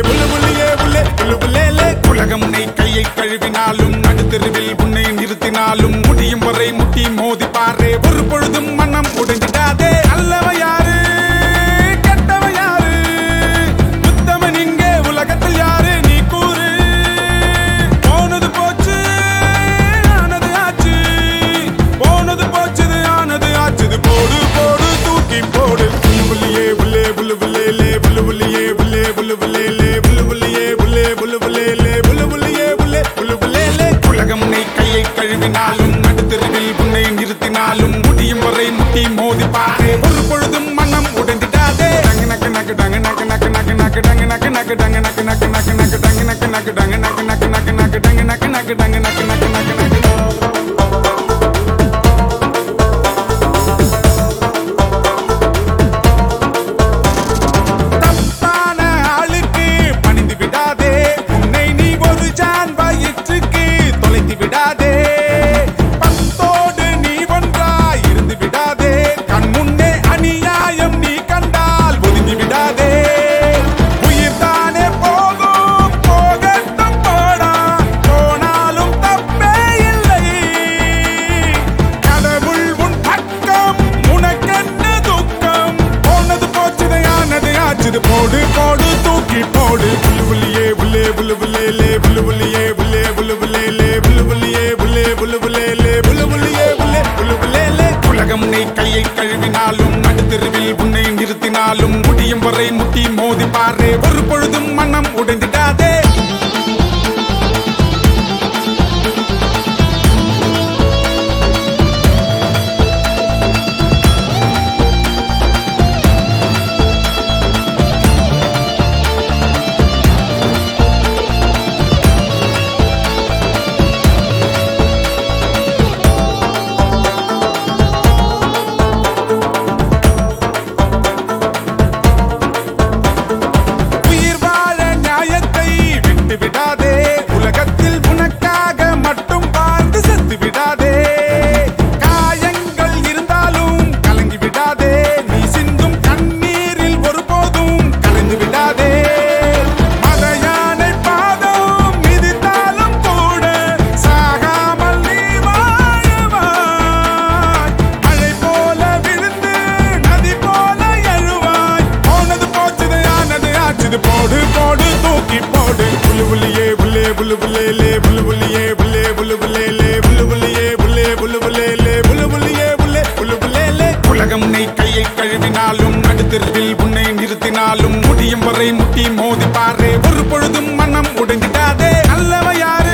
புல்லு புள்ளியே புல்லே புல்லு புல்லேலே உலகம் உன்னை கையை கழுவினாலும் நடுத்தெருவில் உன்னை நிறுத்தினாலும் முடியும் வரை முட்டி மோதி பாரு ஒரு பொழுதும் மனம் உடைஞ்சிடாதே அல்லவ யாரு கெட்டவ யாரு உத்தமன் இங்கே உலகத்தில் யாரு நீ கூறு போனது போச்சு ஆனது ஆச்சு போனது போச்சுது ஆனது ஆச்சுது போடு போடு தூக்கி போடு புல்லு புள்ளியே புல்லே புல்லு புல்லேலே புல்லு புள்ளியே புல்லே புல்லு புல்லேலே புல்லு புள்ளியே புல்லே புல்லு புல்லேலே புல்லு புள்ளியே புல்லே புல்லு புல்லேலே உலகம் உன்னை கையை கழுவினாலும் நடுத்தெருவில் உன்னை நிறுத்தினாலும் முடியும் வரை முட்டி மோதி பாரு ஒரு பொழுதும் மனம் உடைந்திடாதே டங்கு நக்கு நக்கு டங்கு நக்கு நக்கு நக்கு நக்கு டங்கு நக்கு நக்கு டங்கு நக்கு நக்கு நக்கு நக்கு டங்கு நக்கு நக்கு டங்கு நக்கு நக்கு நக்கு நக்கு டங்கு நக்கு நக்கு டங்கு நக்கு நக்கு நக்கு நக்கு போடு போடு தூக்கி போடு புல்லு புள்ளியே புல்லே புல்லு புல்லேலே புல்லு புள்ளியே புல்லே புல்லு புல்லேலே புல்லு புள்ளியே புல்லே புல்லு புல்லேலே புல்லு புள்ளியே புல்லே புல்லு புல்லேலே உலகம் உன்னை கையை கழுவினாலும் நடுத்தெருவில் உன்னை நிறுத்தினாலும் முடியும் வரை முட்டி மோதி பாரு ஒரு பொழுதும் மனம் உடைந்திடாதே போடு போடு தூக்கி போடு புல்லு புள்ளியே புல்லே புல்லு புல்லேலே புல்லு புள்ளியே புல்லே புல்லு புல்லேலே புல்லு புள்ளியே புல்லே புல்லு புல்லேலே புல்லு புள்ளியே புல்லே புல்லு புல்லேலே உலகம் உன்னை கையை கழுவினாலும் நடுத்தெருவில் உன்னை நிறுத்தினாலும் முடியும் வரை முட்டி மோதி பாரு ஒரு பொழுதும் மனம் உடைந்திடாதே அல்லவ யாரு